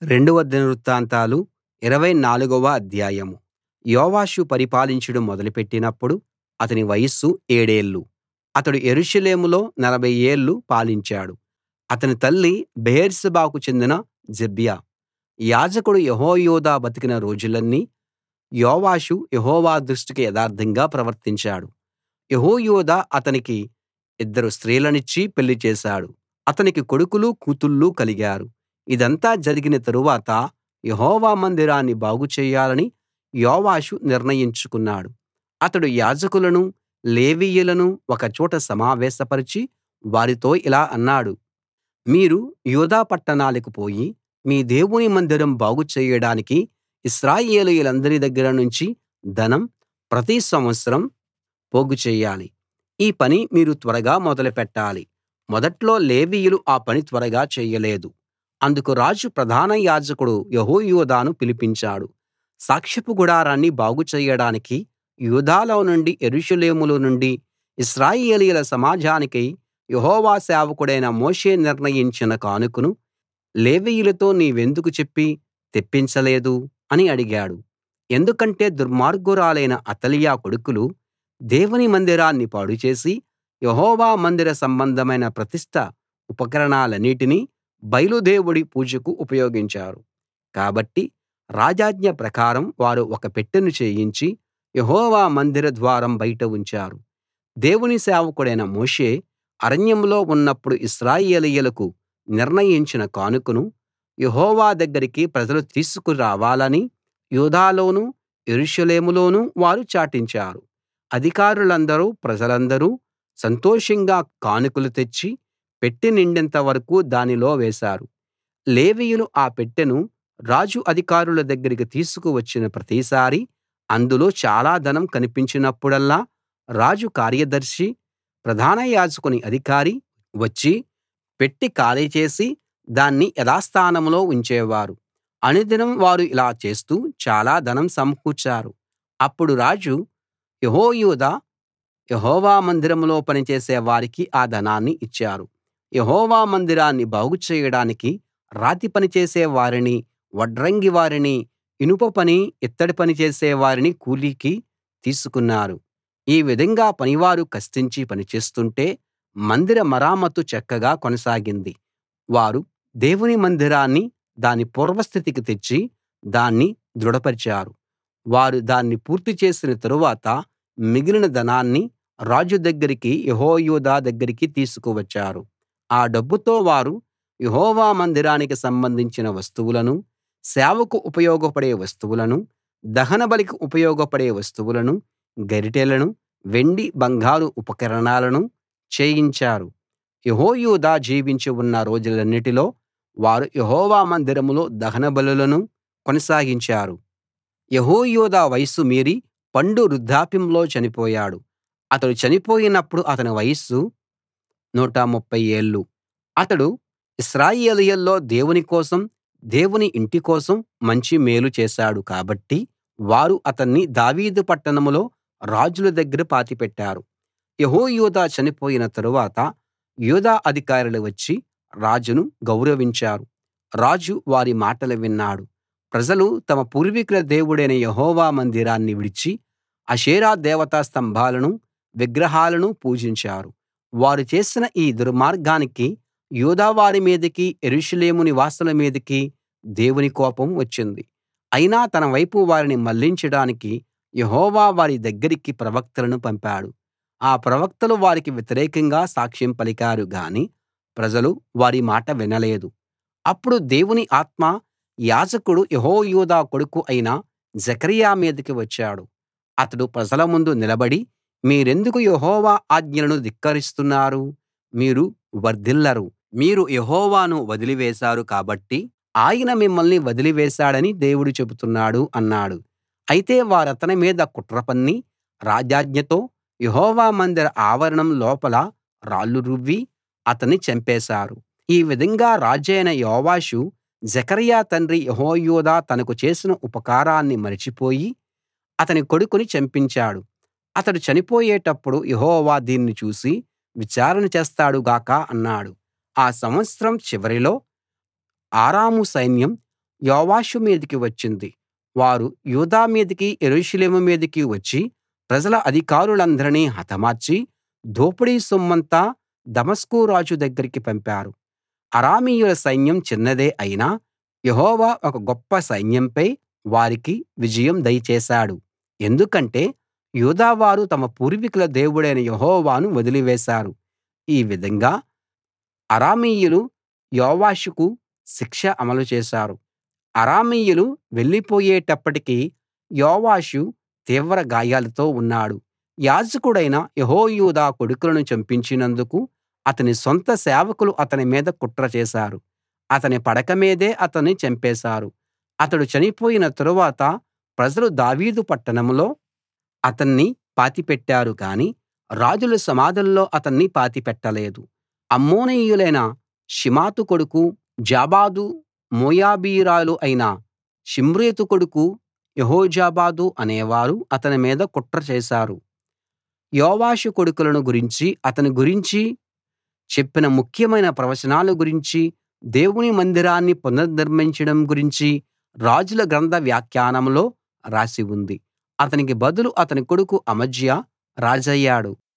రెండవ దినవృత్తాంతాలు 24వ అధ్యాయం. యోవాషు పరిపాలించడం మొదలుపెట్టినప్పుడు అతని వయస్సు 7 ఏళ్ళు. అతడు యెరూషలేములో 40 ఏళ్ళు పాలించాడు. అతని తల్లి బెయేర్షెబాకు చెందిన జెబ్యా. యాజకుడు యెహోయాదా బతికిన రోజులన్నీ యోవాషు యెహోవా దృష్టికి యథార్థంగా ప్రవర్తించాడు. యెహోయాదా అతనికి 2 స్త్రీలనిచ్చి పెళ్లి చేశాడు. అతనికి కొడుకులు కూతుళ్ళు కలిగారు. ఇదంతా జరిగిన తరువాత యెహోవా మందిరాన్ని బాగు చేయాలని యోవాషు నిర్ణయించుకున్నాడు. అతడు యాజకులను, లేవీయులను ఒకచోట సమావేశపరిచి వారితో ఇలా అన్నాడు: మీరు యూదా పట్టణాలకు పోయి మీ దేవుని మందిరం బాగు చేయడానికి ఇశ్రాయేలీయులందరి దగ్గర నుంచి ధనం ప్రతి సంవత్సరం పోగు చెయ్యాలి. ఈ పని మీరు త్వరగా మొదలుపెట్టాలి. మొదట్లో లేవీయులు ఆ పని త్వరగా చేయలేదు. అందుకు రాజు ప్రధాన యాజకుడు యెహోయాదాను పిలిపించాడు. సాక్ష్యపు గుడారాన్ని బాగు చేయడానికి యూదాలో నుండి యెరూషలేములో నుండి ఇశ్రాయేలీయుల సమాజానికి యెహోవా సేవకుడైన మోషే నిర్ణయించిన కానుకను లేవీయులతో నీవెందుకు చెప్పి తెప్పించలేదు అని అడిగాడు. ఎందుకంటే దుర్మార్గురాలైన అతల్యా కొడుకులు దేవుని మందిరాన్ని పాడుచేసి యెహోవా మందిర సంబంధమైన ప్రతిష్ఠ ఉపకరణాలన్నిటినీ బయలు దేవుడి పూజకు ఉపయోగించారు. కాబట్టి రాజాజ్ఞ ప్రకారం వారు ఒక పెట్టెను చేయించి యెహోవా మందిర ద్వారం బయట ఉంచారు. దేవుని సేవకుడైన మోషే అరణ్యంలో ఉన్నప్పుడు ఇశ్రాయేలీయులకు నిర్ణయించిన కానుకను యెహోవా దగ్గరికి ప్రజలు తీసుకురావాలని యూదాలోనూ యెరూషలేములోనూ వారు చాటించారు. అధికారులందరూ ప్రజలందరూ సంతోషంగా కానుకలు తెచ్చి పెట్టె నిండేంత వరకూ దానిలో వేశారు. లేవీయులు ఆ పెట్టెను రాజు అధికారుల దగ్గరికి తీసుకు వచ్చిన ప్రతిసారీ అందులో చాలా ధనం కనిపించినప్పుడల్లా రాజు కార్యదర్శి, ప్రధాన యాజకుని అధికారి వచ్చి పెట్టె ఖాళీ చేసి దాన్ని యథాస్థానంలో ఉంచేవారు. అనుదినం వారు ఇలా చేస్తూ చాలా ధనం సమకూర్చారు. అప్పుడు రాజు యెహోయాదా యెహోవా మందిరంలో పనిచేసే వారికి ఆ ధనాన్ని ఇచ్చారు. యెహోవా మందిరాన్ని బాగు చేయడానికి రాతి పని చేసే వారిని, వడ్రంగి వారిని, ఇనుప పని, ఇత్తడి పని చేసే వారిని కూలికి తీసుకున్నారు. ఈ విధంగా పనివారు కష్టించి పనిచేస్తుంటే మందిర మరామతు చక్కగా కొనసాగింది. వారు దేవుని మందిరాన్ని దాని పూర్వస్థితికి తెచ్చి దాన్ని దృఢపరిచారు. వారు దాన్ని పూర్తి చేసిన తరువాత మిగిలిన ధనాన్ని రాజు దగ్గరికి యెహోయాదా దగ్గరికి తీసుకువచ్చారు. ఆ డబ్బుతో వారు యెహోవా మందిరానికి సంబంధించిన వస్తువులనూ, సేవకు ఉపయోగపడే వస్తువులనూ, దహనబలికి ఉపయోగపడే వస్తువులనూ, గరిటెలనూ, వెండి బంగారు ఉపకరణాలనూ చేయించారు. యెహోయాదా జీవించి ఉన్న రోజులన్నిటిలో వారు యెహోవా మందిరంలో దహనబలులను కొనసాగించారు. యెహోయాదా వయస్సు మీరి పండు వృద్ధాప్యంలో చనిపోయాడు. అతడు చనిపోయినప్పుడు అతని వయస్సు 130 ఏళ్ళు. అతడు ఇశ్రాయేలీయుల్లో దేవుని కోసం, దేవుని ఇంటి కోసం మంచి మేలు చేశాడు కాబట్టి వారు అతన్ని దావీదు పట్టణంలో రాజుల దగ్గర పాతిపెట్టారు. యెహోయాదా చనిపోయిన తరువాత యూదా అధికారులు వచ్చి రాజును గౌరవించారు. రాజు వారి మాటలు విన్నాడు. ప్రజలు తమ పూర్వీకుల దేవుడైన యెహోవా మందిరాన్ని విడిచి అషేరా దేవతా స్తంభాలనూ, విగ్రహాలనూ పూజించారు. వారు చేసిన ఈ దుర్మార్గానికి యూదా వారి మీదికి, యెరూషలేము నివాసుల మీదికి దేవుని కోపం వచ్చింది. అయినా తన వైపు వారిని మళ్లించడానికి యెహోవా వారి దగ్గరికి ప్రవక్తలను పంపాడు. ఆ ప్రవక్తలు వారికి వ్యతిరేకంగా సాక్ష్యం పలికారు గాని ప్రజలు వారి మాట వినలేదు. అప్పుడు దేవుని ఆత్మ యాజకుడు యెహోయాదా కొడుకు అయిన జెకర్యా మీదికి వచ్చాడు. అతడు ప్రజల ముందు నిలబడి, మీరెందుకు యెహోవా ఆజ్ఞలను ధిక్కరిస్తున్నారు? మీరు వర్ధిల్లరు. మీరు యెహోవాను వదిలివేశారు కాబట్టి ఆయన మిమ్మల్ని వదిలివేశాడని దేవుడు చెబుతున్నాడు అన్నాడు. అయితే వారతని మీద కుట్ర పన్ని రాజాజ్ఞతో యెహోవా మందిర ఆవరణం లోపల రాళ్లు రువ్వి అతన్ని చంపేశారు. ఈ విధంగా రాజైన యోవాషు జెకర్యా తండ్రి యెహోయాదా తనకు చేసిన ఉపకారాన్ని మరచిపోయి అతని కొడుకుని చంపించాడు. అతడు చనిపోయేటప్పుడు యెహోవా దీన్ని చూసి విచారణ చేస్తాడు గాక అన్నాడు. ఆ సంవత్సరం చివరిలో అరాము సైన్యం యోవాషు మీదికి వచ్చింది. వారు యూదా మీదికి యెరూషలేము మీదికి వచ్చి ప్రజల అధికారులందరినీ హతమార్చి దోపిడీ సొమ్మంతా దమస్కు రాజు దగ్గరికి పంపారు. అరామీయుల సైన్యం చిన్నదే అయినా యెహోవా ఒక గొప్ప సైన్యంపై వారికి విజయం దయచేశాడు. ఎందుకంటే యూదావారు తమ పూర్వీకుల దేవుడైన యెహోవాను వదిలివేశారు. ఈ విధంగా అరామీయులు యోవాషుకు శిక్ష అమలు చేశారు. అరామీయులు వెళ్ళిపోయేటప్పటికి యోవాషు తీవ్ర గాయాలతో ఉన్నాడు. యాజకుడైన యెహోయాదా కొడుకులను చంపించినందుకు అతని సొంత సేవకులు అతని మీద కుట్ర చేశారు. అతని పడక మీదే అతన్ని చంపేశారు. అతడు చనిపోయిన తరువాత ప్రజలు దావీదు పట్టణంలో అతన్ని పాతిపెట్టారు గాని రాజుల సమాధుల్లో అతన్ని పాతిపెట్టలేదు. అమ్మోనీయులైన షిమాతు కొడుకు జాబాదు, మోయాబీయురాలు అయిన షిమ్రేతు కొడుకు యెహోజాబాదు అనేవారు అతని మీద కుట్ర చేశారు. యోవాషు కొడుకులను గురించి అతని గురించి చెప్పిన ముఖ్యమైన ప్రవచనాల గురించి దేవుని మందిరాన్ని పునర్నిర్మించడం గురించి రాజుల గ్రంథ వ్యాఖ్యానంలో రాసి ఉంది. అతనికి బదులు అతని కొడుకు అమజ్యా రాజయ్యాడు.